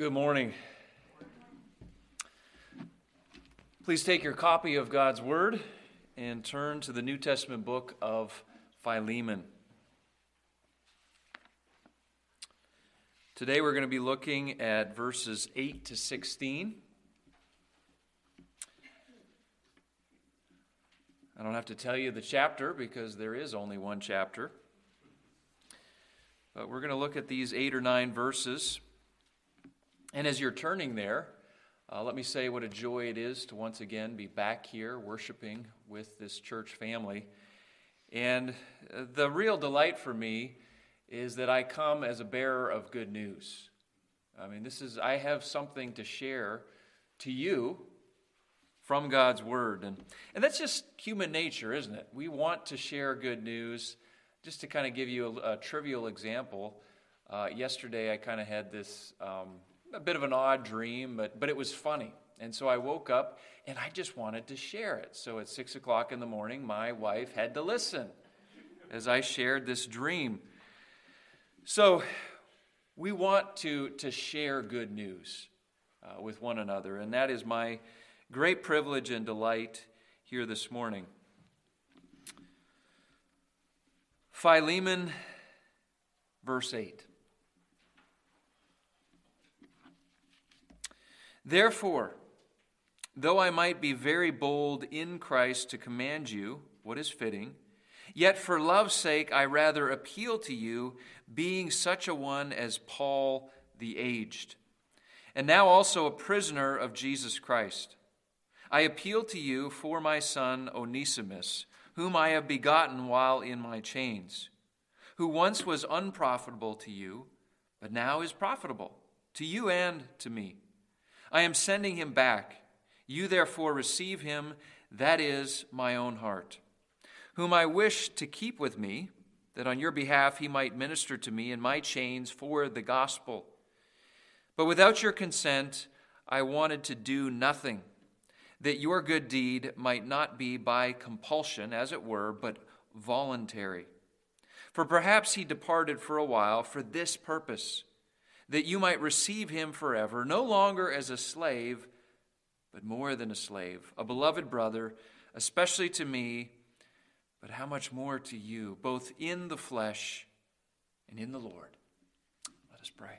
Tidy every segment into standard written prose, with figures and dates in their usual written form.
Good morning. Please take your copy of God's Word and turn to the New Testament book of Philemon. Today we're going to be looking at verses 8 to 16. I don't have to tell you the chapter because there is only one chapter. But we're going to look at these 8 or 9 verses. And as you're turning there, let me say what a joy it is to once again be back here worshiping with this church family. And the real delight for me is that I come as a bearer of good news. I have something to share to you from God's Word. And that's just human nature, isn't it? We want to share good news. Just to kind of give you a trivial example, yesterday I kind of had this a bit of an odd dream, but it was funny. And so I woke up and I just wanted to share it. So at 6 o'clock in the morning, my wife had to listen as I shared this dream. So we want to share good news with one another, and that is my great privilege and delight here this morning. Philemon, verse 8. Therefore, though I might be very bold in Christ to command you what is fitting, yet for love's sake I rather appeal to you, being such a one as Paul the aged, and now also a prisoner of Jesus Christ. I appeal to you for my son Onesimus, whom I have begotten while in my chains, who once was unprofitable to you, but now is profitable to you and to me. I am sending him back. You therefore receive him, that is my own heart, whom I wish to keep with me, that on your behalf he might minister to me in my chains for the gospel. But without your consent, I wanted to do nothing, that your good deed might not be by compulsion, as it were, but voluntary. For perhaps he departed for a while for this purpose, that you might receive him forever, no longer as a slave, but more than a slave, a beloved brother, especially to me, but how much more to you, both in the flesh and in the Lord. Let us pray.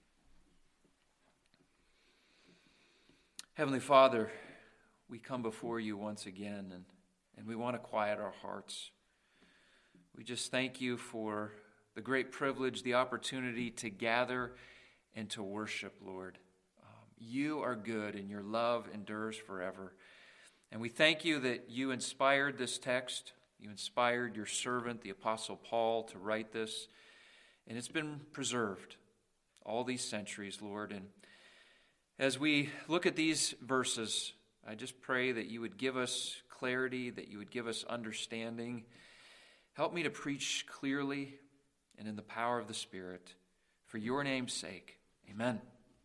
Heavenly Father, we come before you once again, and we want to quiet our hearts. We just thank you for the great privilege, the opportunity to gather and to worship, Lord. You are good, and your love endures forever. And we thank you that you inspired this text. You inspired your servant, the Apostle Paul, to write this. And it's been preserved all these centuries, Lord. And as we look at these verses, I just pray that you would give us clarity, that you would give us understanding. Help me to preach clearly and in the power of the Spirit. For your name's sake, amen.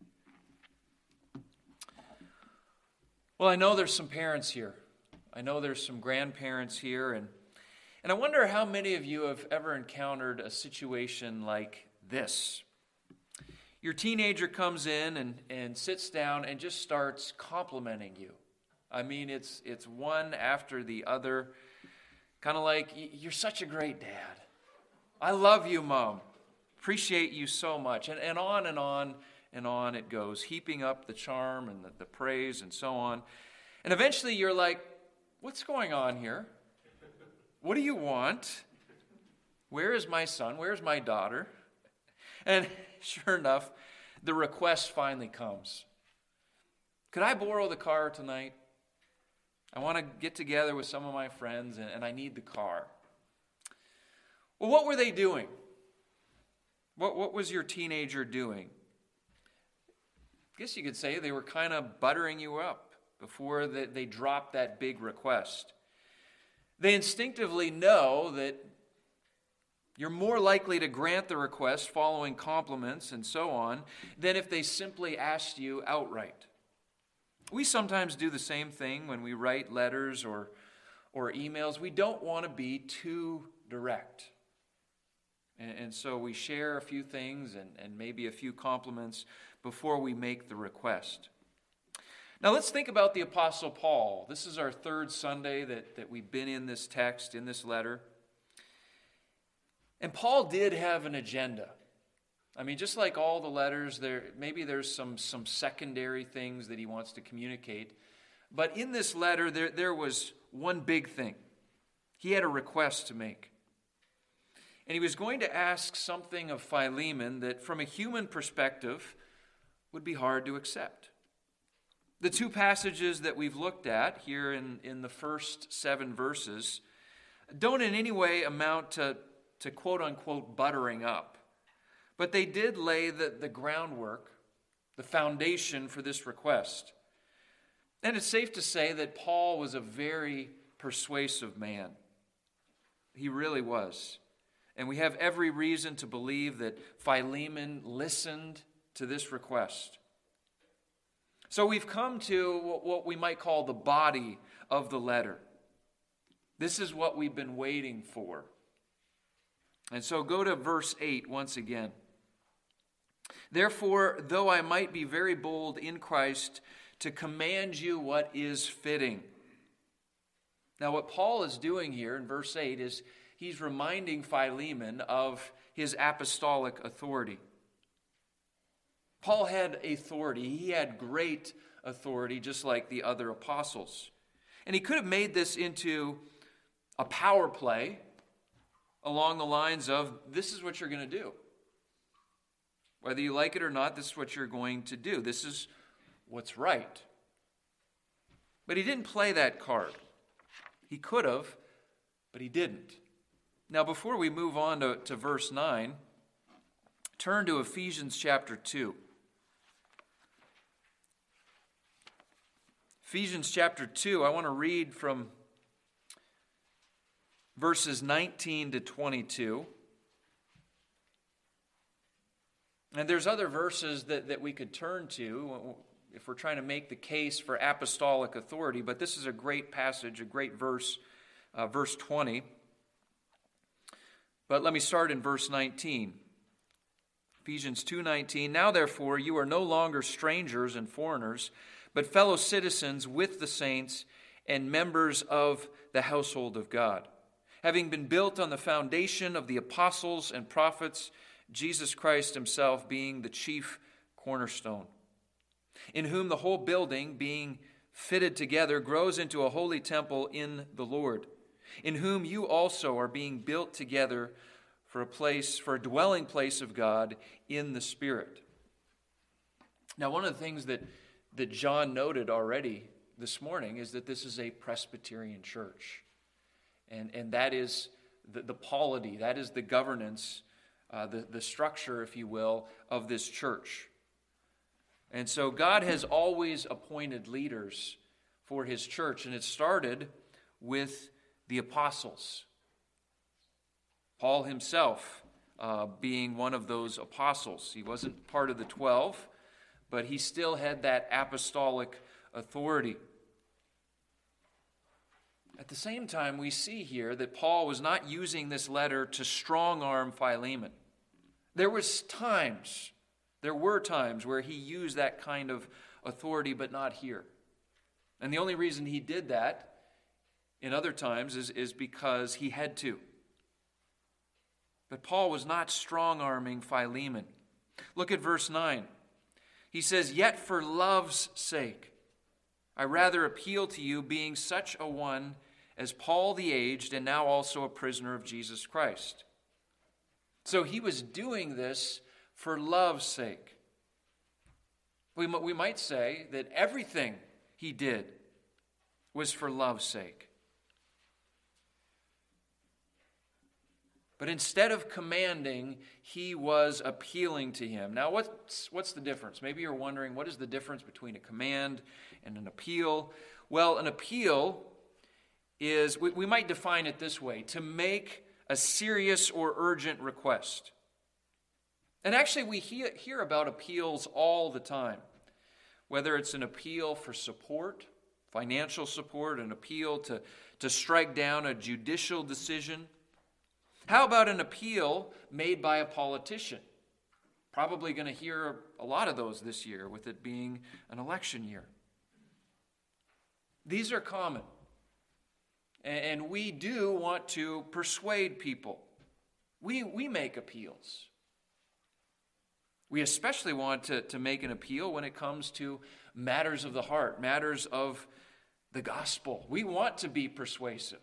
Well, I know there's some parents here. I know there's some grandparents here. And I wonder how many of you have ever encountered a situation like this. Your teenager comes in and sits down and just starts complimenting you. I mean, it's one after the other. Kind of like, you're such a great dad. I love you, Mom. Appreciate you so much. And on and on and on it goes, heaping up the charm and the praise and so on. And eventually you're like, what's going on here? What do you want? Where is my son? Where's my daughter? And sure enough, the request finally comes. Could I borrow the car tonight? I want to get together with some of my friends, and I need the car. Well, what were they doing? What was your teenager doing? I guess you could say they were kind of buttering you up before they dropped that big request. They instinctively know that you're more likely to grant the request following compliments and so on than if they simply asked you outright. We sometimes do the same thing when we write letters or emails. We don't want to be too direct. And so we share a few things and maybe a few compliments before we make the request. Now let's think about the Apostle Paul. This is our third Sunday that we've been in this text, in this letter. And Paul did have an agenda. I mean, just like all the letters, maybe there's some secondary things that he wants to communicate. But in this letter, there was one big thing. He had a request to make. And he was going to ask something of Philemon that, from a human perspective, would be hard to accept. The two passages that we've looked at here in the first 7 verses don't in any way amount to quote-unquote buttering up. But they did lay the groundwork, the foundation for this request. And it's safe to say that Paul was a very persuasive man. He really was. And we have every reason to believe that Philemon listened to this request. So we've come to what we might call the body of the letter. This is what we've been waiting for. And so go to verse 8 once again. Therefore, though I might be very bold in Christ to command you what is fitting. Now what Paul is doing here in verse 8 is he's reminding Philemon of his apostolic authority. Paul had authority. He had great authority, just like the other apostles. And he could have made this into a power play along the lines of, this is what you're going to do. Whether you like it or not, this is what you're going to do. This is what's right. But he didn't play that card. He could have, but he didn't. Now, before we move on to verse 9, turn to Ephesians chapter 2. Ephesians chapter 2, I want to read from verses 19 to 22. And there's other verses that we could turn to if we're trying to make the case for apostolic authority, but this is a great passage, a great verse, verse 20. But let me start in verse 19. Ephesians 2:19, now therefore you are no longer strangers and foreigners, but fellow citizens with the saints and members of the household of God, having been built on the foundation of the apostles and prophets, Jesus Christ himself being the chief cornerstone, in whom the whole building, being fitted together, grows into a holy temple in the Lord, in whom you also are being built together for a dwelling place of God in the Spirit. Now, one of the things that John noted already this morning is that this is a Presbyterian church. And that is the polity, that is the governance, the structure, if you will, of this church. And so God has always appointed leaders for his church, and it started with the apostles. Paul himself being one of those apostles. He wasn't part of the 12, but he still had that apostolic authority. At the same time, we see here that Paul was not using this letter to strong-arm Philemon. There were times where he used that kind of authority, but not here. And the only reason he did that in other times is because he had to. But Paul was not strong-arming Philemon. Look at verse 9. He says, yet for love's sake, I rather appeal to you, being such a one as Paul the aged, and now also a prisoner of Jesus Christ. So he was doing this for love's sake. We might say that everything he did was for love's sake. But instead of commanding, he was appealing to him. Now, what's the difference? Maybe you're wondering, what is the difference between a command and an appeal? Well, an appeal is, we might define it this way, to make a serious or urgent request. And actually, we hear about appeals all the time, whether it's an appeal for support, financial support, an appeal to strike down a judicial decision. How about an appeal made by a politician? Probably going to hear a lot of those this year, with it being an election year. These are common. And we do want to persuade people. We make appeals. We especially want to make an appeal when it comes to matters of the heart, matters of the gospel. We want to be persuasive.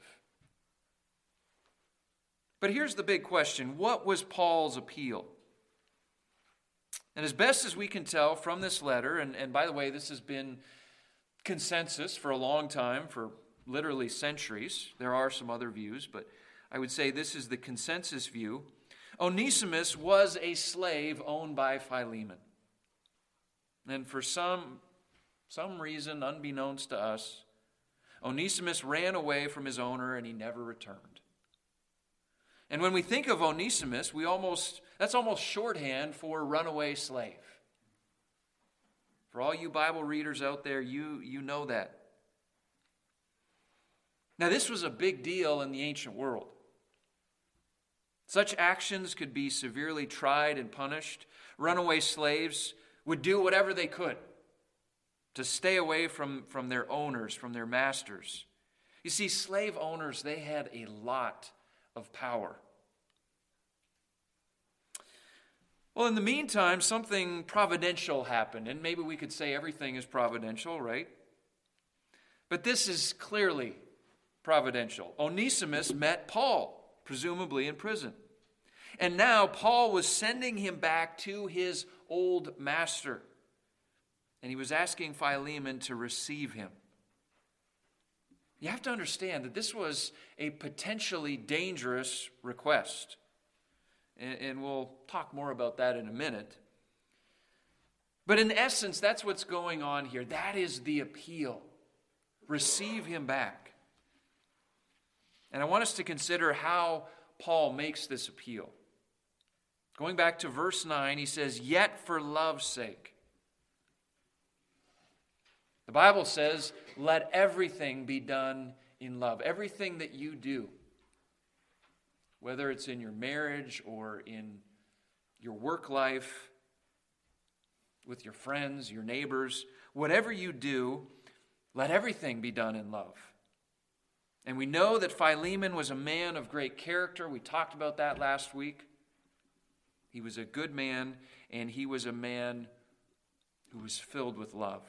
But here's the big question. What was Paul's appeal? And as best as we can tell from this letter, and by the way, this has been consensus for a long time, for literally centuries. There are some other views, but I would say this is the consensus view. Onesimus was a slave owned by Philemon. And for some reason, unbeknownst to us, Onesimus ran away from his owner and he never returned. And when we think of Onesimus, that's almost shorthand for runaway slave. For all you Bible readers out there, you know that. Now, this was a big deal in the ancient world. Such actions could be severely tried and punished. Runaway slaves would do whatever they could to stay away from their owners, from their masters. You see, slave owners, they had a lot of power. Well, in the meantime, something providential happened, and maybe we could say everything is providential, right? But this is clearly providential. Onesimus met Paul, presumably in prison. And now Paul was sending him back to his old master. And he was asking Philemon to receive him. You have to understand that this was a potentially dangerous request. And we'll talk more about that in a minute. But in essence, that's what's going on here. That is the appeal. Receive him back. And I want us to consider how Paul makes this appeal. Going back to verse 9, he says, "Yet for love's sake." The Bible says, let everything be done in love. Everything that you do, whether it's in your marriage or in your work life, with your friends, your neighbors, whatever you do, let everything be done in love. And we know that Philemon was a man of great character. We talked about that last week. He was a good man, and he was a man who was filled with love.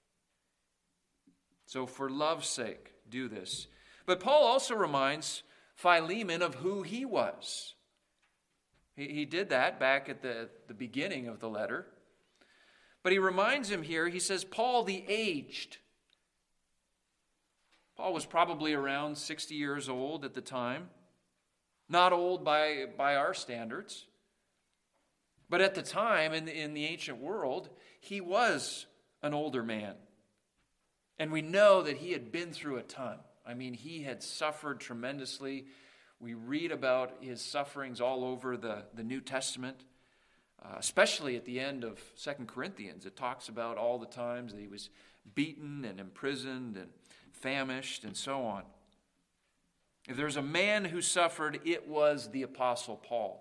So for love's sake, do this. But Paul also reminds Philemon of who he was. He did that back at the beginning of the letter. But he reminds him here, he says, Paul the aged. Paul was probably around 60 years old at the time. Not old by our standards. But at the time, in the ancient world, he was an older man. And we know that he had been through a ton. I mean, he had suffered tremendously. We read about his sufferings all over the New Testament, especially at the end of 2 Corinthians. It talks about all the times that he was beaten and imprisoned and famished and so on. If there's a man who suffered, it was the Apostle Paul.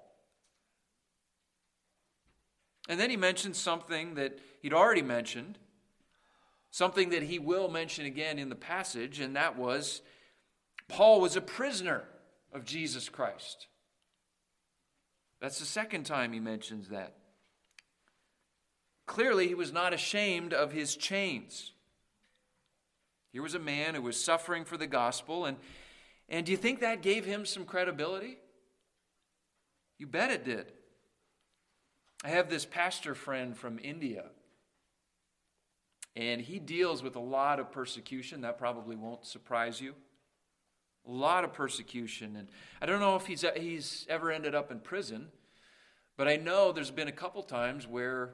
And then he mentions something that he'd already mentioned, something that he will mention again in the passage, and that was Paul was a prisoner of Jesus Christ. That's the second time he mentions that. Clearly, he was not ashamed of his chains. Here was a man who was suffering for the gospel, and do you think that gave him some credibility? You bet it did. I have this pastor friend from India, and he deals with a lot of persecution. That probably won't surprise you. A lot of persecution. And I don't know if he's ever ended up in prison, but I know there's been a couple times where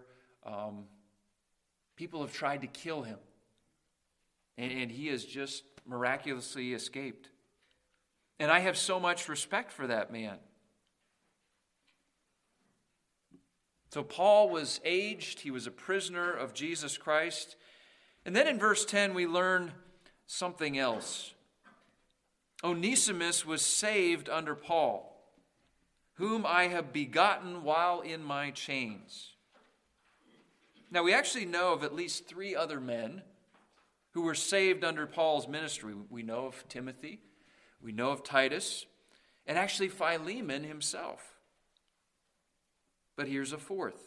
people have tried to kill him. And he has just miraculously escaped. And I have so much respect for that man. So Paul was aged. He was a prisoner of Jesus Christ. And then in verse 10, we learn something else. Onesimus was saved under Paul. whom I have begotten while in my chains. Now, we actually know of at least 3 other men who were saved under Paul's ministry. We know of Timothy, we know of Titus, and actually Philemon himself. But here's a 4th.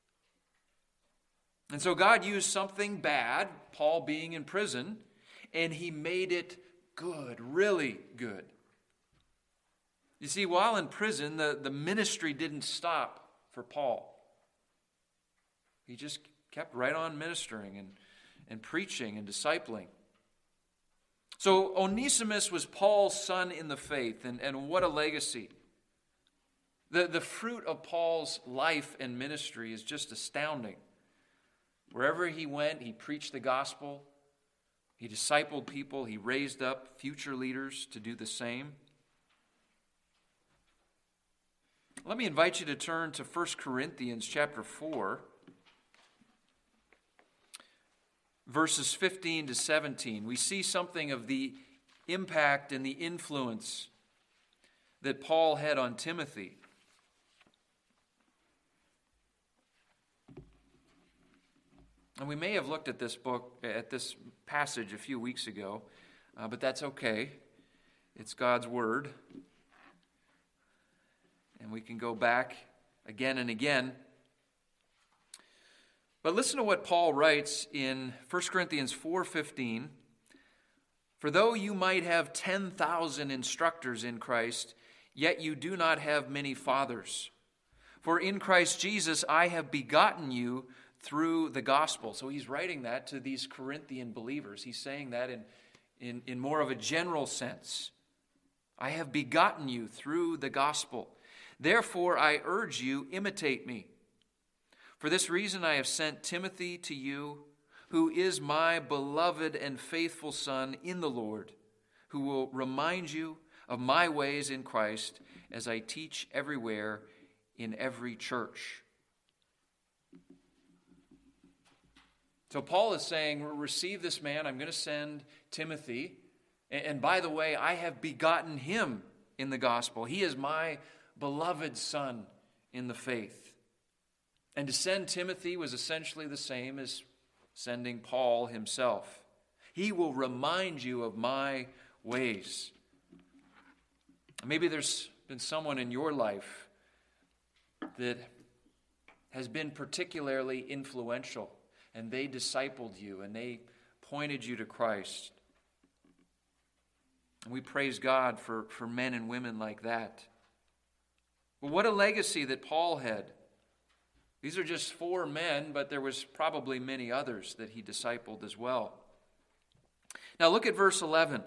And so God used something bad, Paul being in prison, and he made it good, really good. You see, while in prison, the ministry didn't stop for Paul. He just kept right on ministering and preaching and discipling. So Onesimus was Paul's son in the faith, and what a legacy. The fruit of Paul's life and ministry is just astounding. Wherever he went, he preached the gospel, he discipled people, he raised up future leaders to do the same. Let me invite you to turn to 1 Corinthians chapter 4, verses 15 to 17. We see something of the impact and the influence that Paul had on Timothy. And we may have looked at this passage a few weeks ago, but that's okay. It's God's word. And we can go back again and again. But listen to what Paul writes in 1 Corinthians 4:15. For though you might have 10,000 instructors in Christ, yet you do not have many fathers. For in Christ Jesus I have begotten you through the gospel. So he's writing that to these Corinthian believers. He's saying that in more of a general sense. I have begotten you through the gospel. Therefore I urge you, imitate me. For this reason I have sent Timothy to you, who is my beloved and faithful son in the Lord, who will remind you of my ways in Christ as I teach everywhere in every church. So Paul is saying, receive this man, I'm going to send Timothy. And by the way, I have begotten him in the gospel. He is my beloved son in the faith. And to send Timothy was essentially the same as sending Paul himself. He will remind you of my ways. Maybe there's been someone in your life that has been particularly influential, and they discipled you, and they pointed you to Christ. And we praise God for men and women like that. But what a legacy that Paul had. These are just 4 men, but there was probably many others that he discipled as well. Now look at verse 11.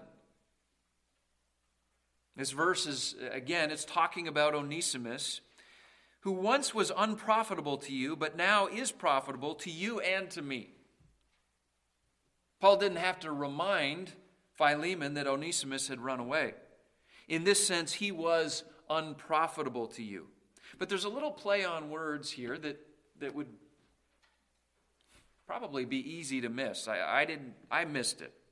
This verse is, again, it's talking about Onesimus, who once was unprofitable to you, but now is profitable to you and to me. Paul didn't have to remind Philemon that Onesimus had run away. In this sense, he was unprofitable to you. But there's a little play on words here that would probably be easy to miss. I missed it.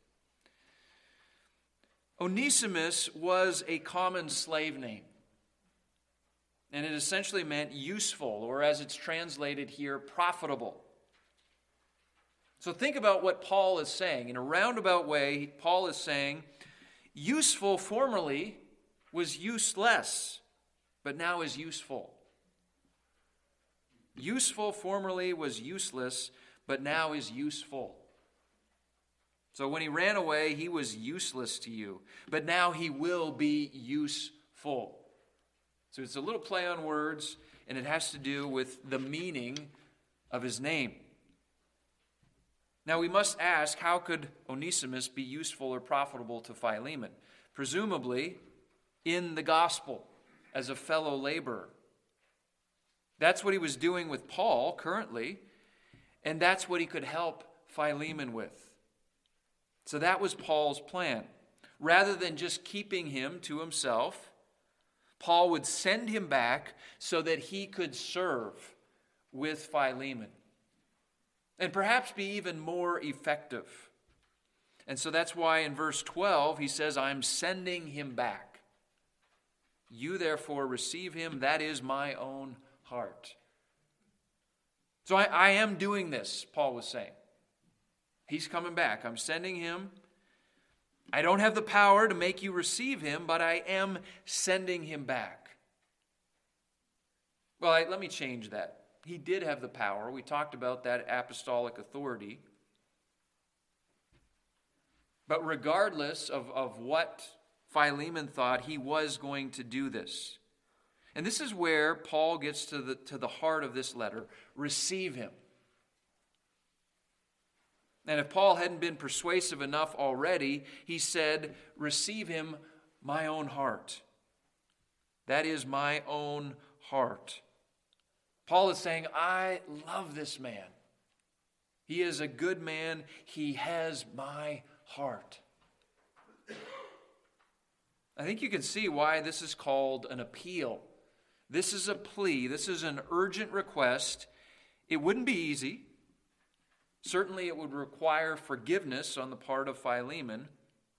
Onesimus was a common slave name. And it essentially meant useful, or as it's translated here, profitable. So think about what Paul is saying. In a roundabout way, Paul is saying, useful formerly was useless, but now is useful. Useful formerly was useless, but now is useful. So when he ran away, he was useless to you, but now he will be useful. So it's a little play on words, and it has to do with the meaning of his name. Now we must ask, how could Onesimus be useful or profitable to Philemon? Presumably, in the gospel, as a fellow laborer. That's what he was doing with Paul currently, and that's what he could help Philemon with. So that was Paul's plan. Rather than just keeping him to himself, Paul would send him back so that he could serve with Philemon and perhaps be even more effective. And so that's why in verse 12 he says, I'm sending him back. You therefore receive him, that is my own heart. So I am doing this, Paul was saying. He's coming back. I'm sending him. I don't have the power to make you receive him, but I am sending him back. Well, let me change that. He did have the power. We talked about that apostolic authority. But regardless of what Philemon thought, he was going to do this. And this is where Paul gets to the heart of this letter. Receive him. And if Paul hadn't been persuasive enough already, he said, receive him, my own heart. That is my own heart. Paul is saying, I love this man. He is a good man. He has my heart. I think you can see why this is called an appeal. This is a plea. This is an urgent request. It wouldn't be easy. Certainly it would require forgiveness on the part of Philemon.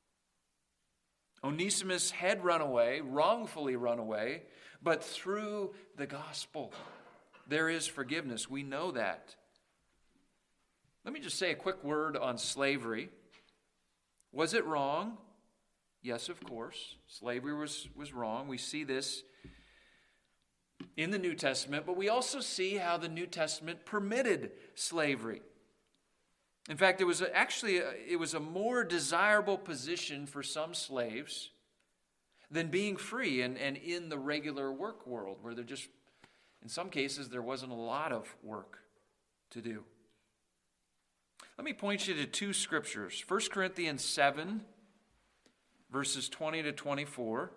Onesimus had run away, wrongfully run away, but through the gospel, there is forgiveness. We know that. Let me just say a quick word on slavery. Was it wrong? Yes, of course. Slavery was wrong. We see this in the New Testament, but we also see how the New Testament permitted slavery. In fact, it was a more desirable position for some slaves than being free and in the regular work world, where in some cases, there wasn't a lot of work to do. Let me point you to two scriptures. 1 Corinthians 7, verses 20 to 24.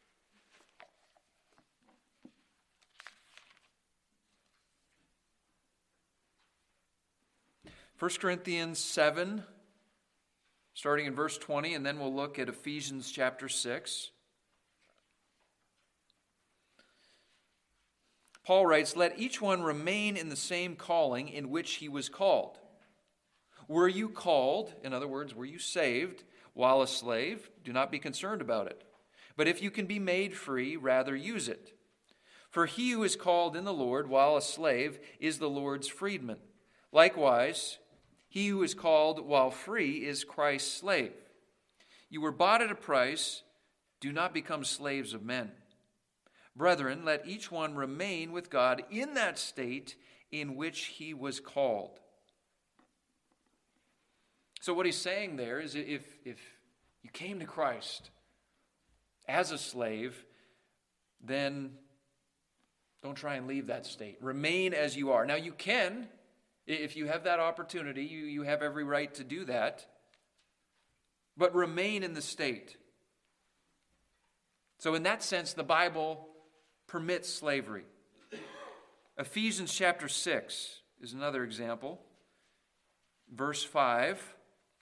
1 Corinthians 7, starting in verse 20, and then we'll look at Ephesians chapter 6. Paul writes, "Let each one remain in the same calling in which he was called. Were you called," in other words, were you saved, "while a slave? Do not be concerned about it. But if you can be made free, rather use it. For he who is called in the Lord while a slave is the Lord's freedman. Likewise, he who is called while free is Christ's slave. You were bought at a price. Do not become slaves of men. Brethren, let each one remain with God in that state in which he was called." So what he's saying there is if you came to Christ as a slave, then don't try and leave that state. Remain as you are. Now you can, if you have that opportunity, you have every right to do that. But remain in the state. So in that sense, the Bible permits slavery. Ephesians chapter 6 is another example. Verse 5.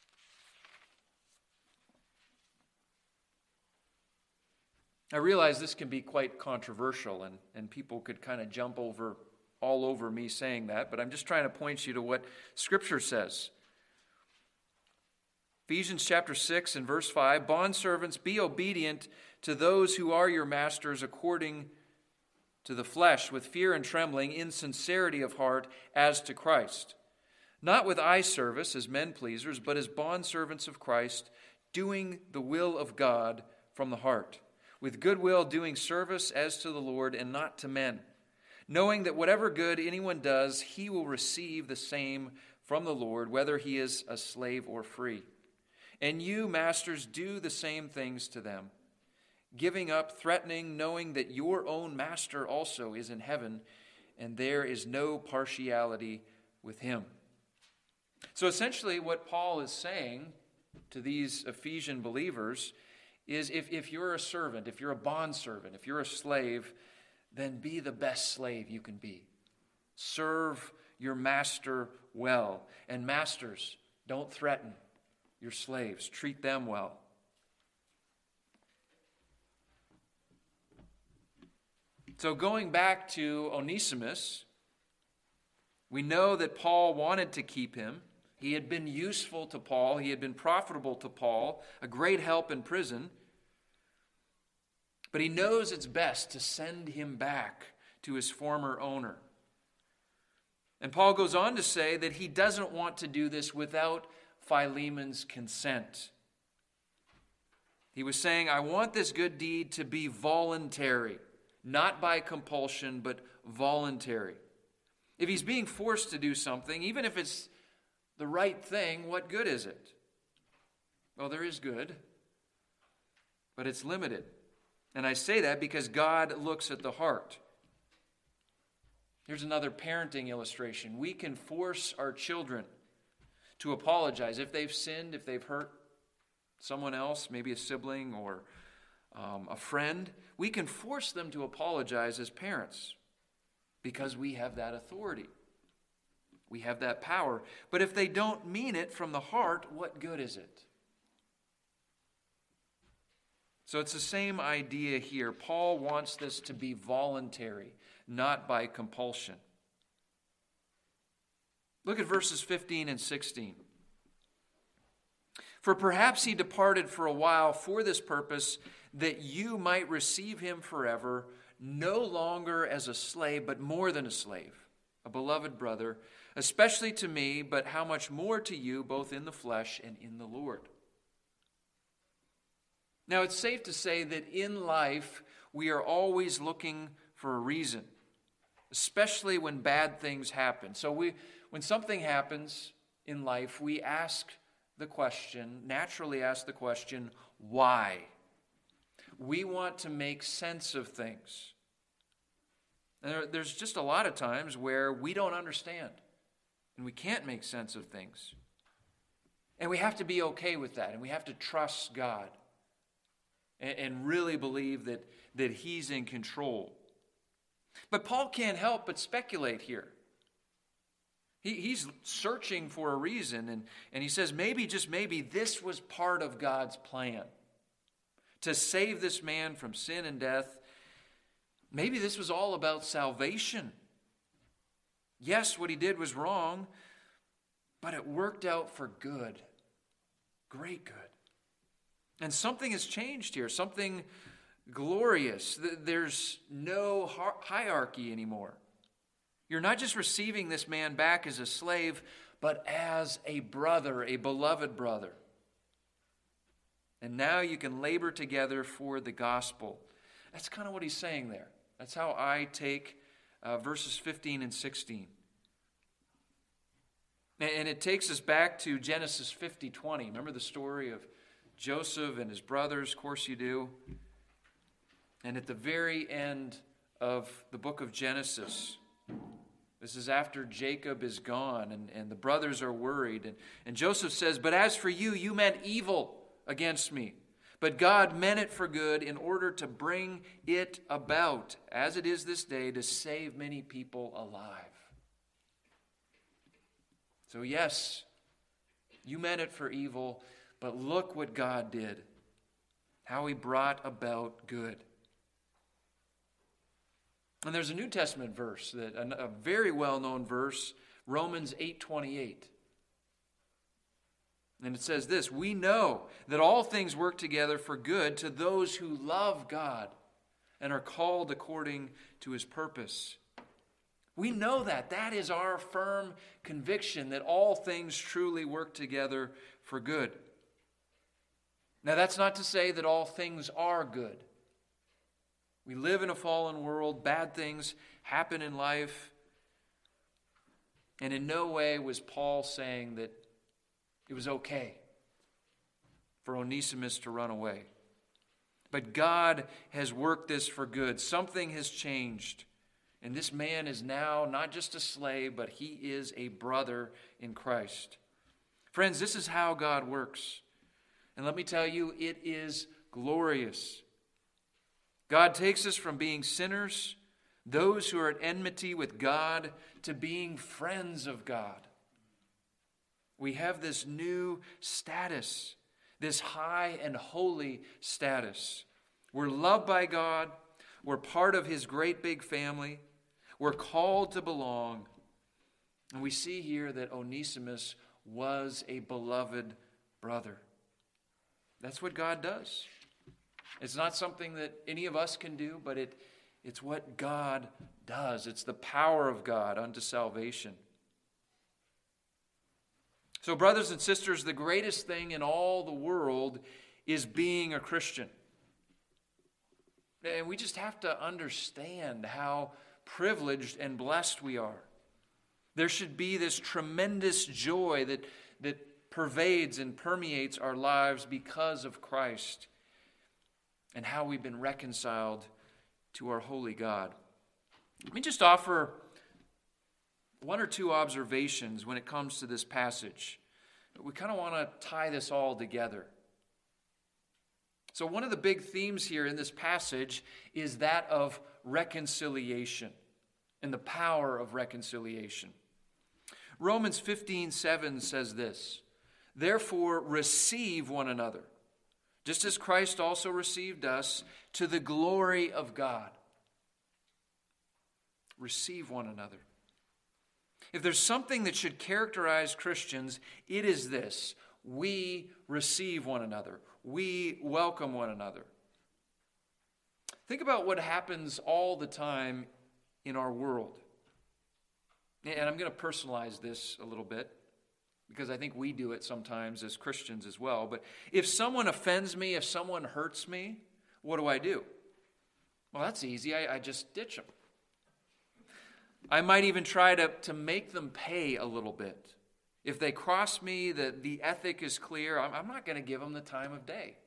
I realize this can be quite controversial, and people could kind of jump all over me saying that, but I'm just trying to point you to what Scripture says. Ephesians chapter 6 and verse 5, "Bondservants, be obedient to those who are your masters according to the flesh, with fear and trembling, in sincerity of heart, as to Christ. Not with eye service as men pleasers, but as bondservants of Christ, doing the will of God from the heart. With good will doing service as to the Lord and not to men, knowing that whatever good anyone does, he will receive the same from the Lord, whether he is a slave or free. And you, masters, do the same things to them, giving up threatening, knowing that your own master also is in heaven, and there is no partiality with him." So essentially what Paul is saying to these Ephesian believers is if you're a servant, if you're a bondservant, if you're a slave, then be the best slave you can be. Serve your master well. And masters, don't threaten your slaves. Treat them well. So going back to Onesimus, we know that Paul wanted to keep him. He had been useful to Paul. He had been profitable to Paul, a great help in prison. But he knows it's best to send him back to his former owner. And Paul goes on to say that he doesn't want to do this without Philemon's consent. He was saying, I want this good deed to be voluntary, not by compulsion, but voluntary. If he's being forced to do something, even if it's the right thing, what good is it? Well, there is good, but it's limited. And I say that because God looks at the heart. Here's another parenting illustration. We can force our children to apologize if they've sinned, if they've hurt someone else, maybe a sibling or a friend. We can force them to apologize as parents because we have that authority. We have that power. But if they don't mean it from the heart, what good is it? So it's the same idea here. Paul wants this to be voluntary, not by compulsion. Look at verses 15 and 16. For perhaps he departed for a while for this purpose, that you might receive him forever, no longer as a slave, but more than a slave, a beloved brother, especially to me, but how much more to you, both in the flesh and in the Lord. Now, it's safe to say that in life, we are always looking for a reason, especially when bad things happen. So when something happens in life, we naturally ask the question, why? We want to make sense of things. And there's just a lot of times where we don't understand, and we can't make sense of things. And we have to be okay with that, and we have to trust God and really believe that he's in control. But Paul can't help but speculate here. He's searching for a reason, and he says maybe, just maybe, this was part of God's plan to save this man from sin and death. Maybe this was all about salvation. Yes, what he did was wrong, but it worked out for good. Great good. And something has changed here, something glorious. There's no hierarchy anymore. You're not just receiving this man back as a slave, but as a brother, a beloved brother. And now you can labor together for the gospel. That's kind of what he's saying there. That's how I take verses 15 and 16. And it takes us back to Genesis 50:20. Remember the story of Joseph and his brothers? Of course you do. And at the very end of the book of Genesis, this is after Jacob is gone and the brothers are worried. And Joseph says, but as for you, you meant evil against me. But God meant it for good in order to bring it about, as it is this day, to save many people alive. So yes, you meant it for evil, but look what God did. How he brought about good. And there's a New Testament verse, a very well-known verse, Romans 8:28. And it says this, we know that all things work together for good to those who love God and are called according to his purpose. We know that. That is our firm conviction that all things truly work together for good. Now, that's not to say that all things are good. We live in a fallen world. Bad things happen in life. And in no way was Paul saying that it was okay for Onesimus to run away. But God has worked this for good. Something has changed. And this man is now not just a slave, but he is a brother in Christ. Friends, this is how God works. And let me tell you, it is glorious. God takes us from being sinners, those who are at enmity with God, to being friends of God. We have this new status, this high and holy status. We're loved by God. We're part of his great big family. We're called to belong. And we see here that Onesimus was a beloved brother. That's what God does. It's not something that any of us can do, but it's what God does. It's the power of God unto salvation. So, brothers and sisters, the greatest thing in all the world is being a Christian. And we just have to understand how privileged and blessed we are. There should be this tremendous joy that pervades and permeates our lives because of Christ and how we've been reconciled to our holy God. Let me just offer one or two observations when it comes to this passage. We kind of want to tie this all together. So one of the big themes here in this passage is that of reconciliation and the power of reconciliation. Romans 15:7 says this, "Therefore receive one another, just as Christ also received us, to the glory of God." Receive one another. If there's something that should characterize Christians, it is this: we receive one another. We welcome one another. Think about what happens all the time in our world. And I'm going to personalize this a little bit because I think we do it sometimes as Christians as well. But if someone offends me, if someone hurts me, what do? Well, that's easy. I just ditch them. I might even try to make them pay a little bit. If they cross me, the ethic is clear, I'm not going to give them the time of day.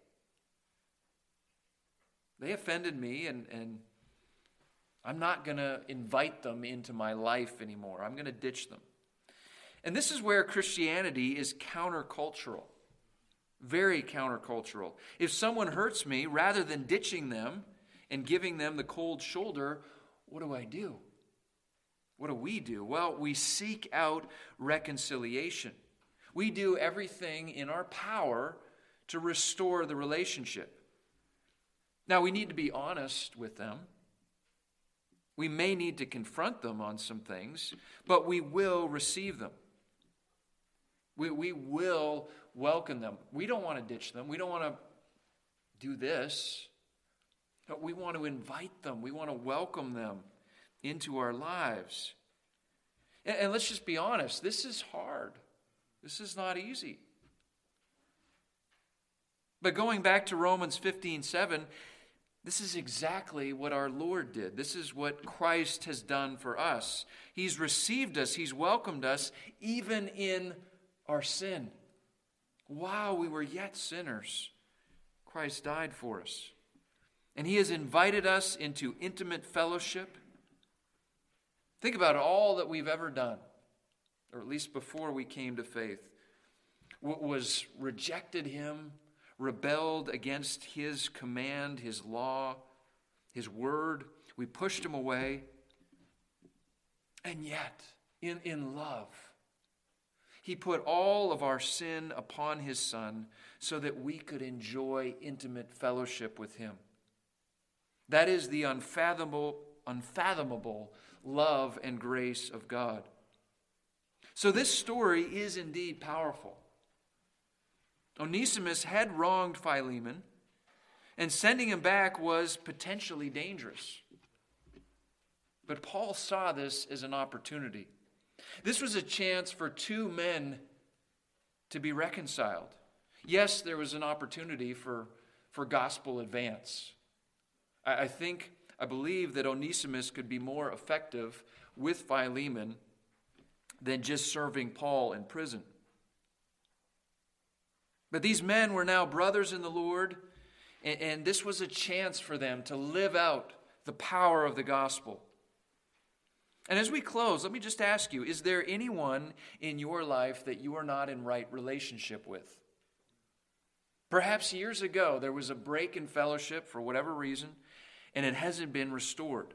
They offended me, and I'm not going to invite them into my life anymore. I'm going to ditch them. And this is where Christianity is countercultural, very countercultural. If someone hurts me, rather than ditching them and giving them the cold shoulder, what do? What do we do? Well, we seek out reconciliation. We do everything in our power to restore the relationship. Now, we need to be honest with them. We may need to confront them on some things, but we will receive them. We will welcome them. We don't want to ditch them. We don't want to do this. But we want to invite them. We want to welcome them into our lives. And let's just be honest, this is hard. This is not easy. But going back to Romans 15:7, this is exactly what our Lord did. This is what Christ has done for us. He's received us, He's welcomed us, even in our sin. While we were yet sinners, Christ died for us. And He has invited us into intimate fellowship. Think about all that we've ever done, or at least before we came to faith, was rejected Him, rebelled against His command, His law, His word. We pushed Him away. And yet, in love, He put all of our sin upon His Son so that we could enjoy intimate fellowship with Him. That is the unfathomable love and grace of God. So this story is indeed powerful. Onesimus had wronged Philemon, and sending him back was potentially dangerous. But Paul saw this as an opportunity. This was a chance for two men to be reconciled. Yes, there was an opportunity for gospel advance. I believe that Onesimus could be more effective with Philemon than just serving Paul in prison. But these men were now brothers in the Lord, and this was a chance for them to live out the power of the gospel. And as we close, let me just ask you, is there anyone in your life that you are not in right relationship with? Perhaps years ago there was a break in fellowship for whatever reason, and it hasn't been restored.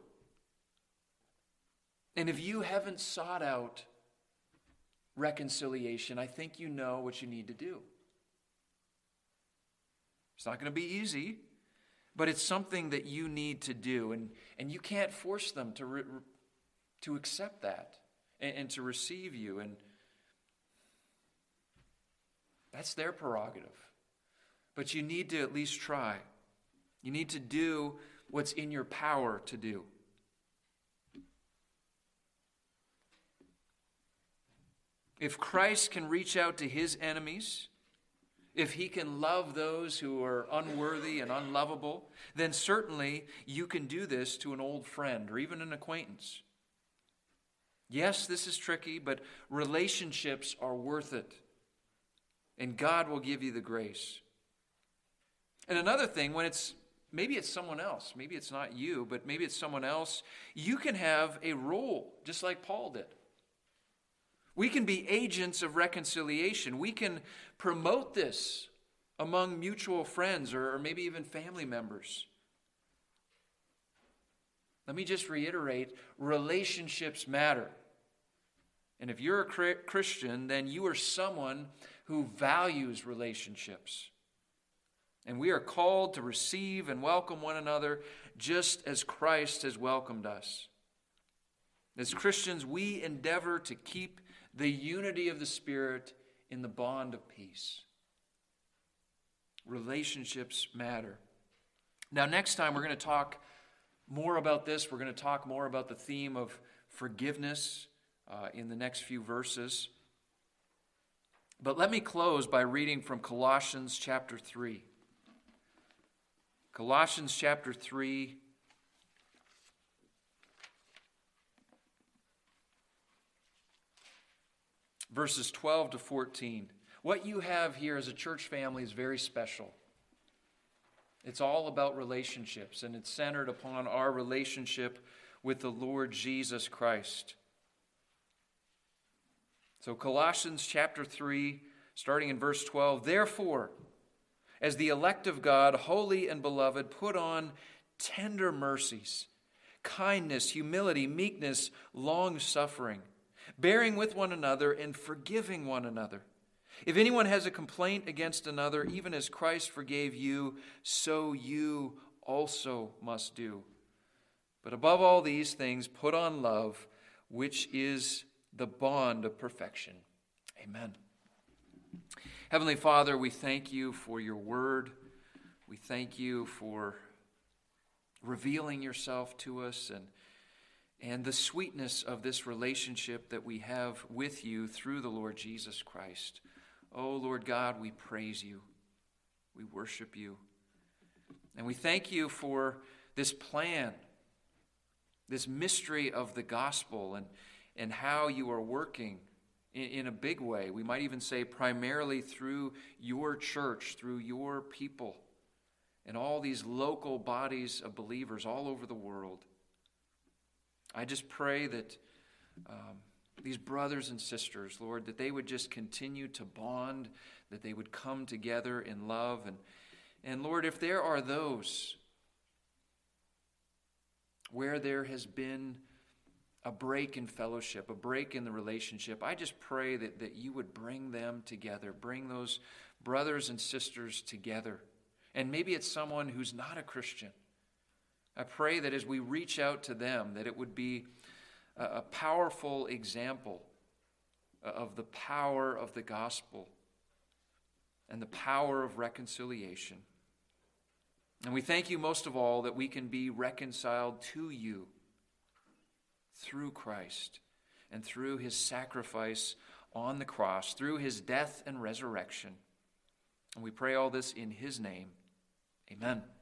And if you haven't sought out reconciliation, I think you know what you need to do. It's not going to be easy, but it's something that you need to do. And you can't force them to accept that and to receive you. And that's their prerogative. But you need to at least try. You need to do what's in your power to do. If Christ can reach out to his enemies, if he can love those who are unworthy and unlovable, then certainly you can do this to an old friend or even an acquaintance. Yes, this is tricky, but relationships are worth it. And God will give you the grace. And another thing, when maybe it's someone else, maybe it's not you, but maybe it's someone else, you can have a role, just like Paul did. We can be agents of reconciliation. We can promote this among mutual friends or maybe even family members. Let me just reiterate, relationships matter. And if you're a Christian, then you are someone who values relationships. And we are called to receive and welcome one another just as Christ has welcomed us. As Christians, we endeavor to keep the unity of the Spirit in the bond of peace. Relationships matter. Now, next time we're going to talk more about this. We're going to talk more about the theme of forgiveness in the next few verses. But let me close by reading from Colossians chapter 3. Colossians chapter 3, verses 12 to 14. What you have here as a church family is very special. It's all about relationships, and it's centered upon our relationship with the Lord Jesus Christ. So Colossians chapter 3, starting in verse 12, therefore, as the elect of God, holy and beloved, put on tender mercies, kindness, humility, meekness, long-suffering, bearing with one another and forgiving one another. If anyone has a complaint against another, even as Christ forgave you, so you also must do. But above all these things, put on love, which is the bond of perfection. Amen. Heavenly Father, we thank you for your word. We thank you for revealing yourself to us and the sweetness of this relationship that we have with you through the Lord Jesus Christ. Oh, Lord God, we praise you. We worship you. And we thank you for this plan, this mystery of the gospel and how you are working in a big way. We might even say primarily through your church, through your people, and all these local bodies of believers all over the world. I just pray that these brothers and sisters, Lord, that they would just continue to bond, that they would come together in love. And Lord, if there are those where there has been a break in fellowship, a break in the relationship, I just pray that you would bring them together, bring those brothers and sisters together. And maybe it's someone who's not a Christian. I pray that as we reach out to them, that it would be a powerful example of the power of the gospel and the power of reconciliation. And we thank you most of all that we can be reconciled to you through Christ and through his sacrifice on the cross, through his death and resurrection. And we pray all this in his name. Amen.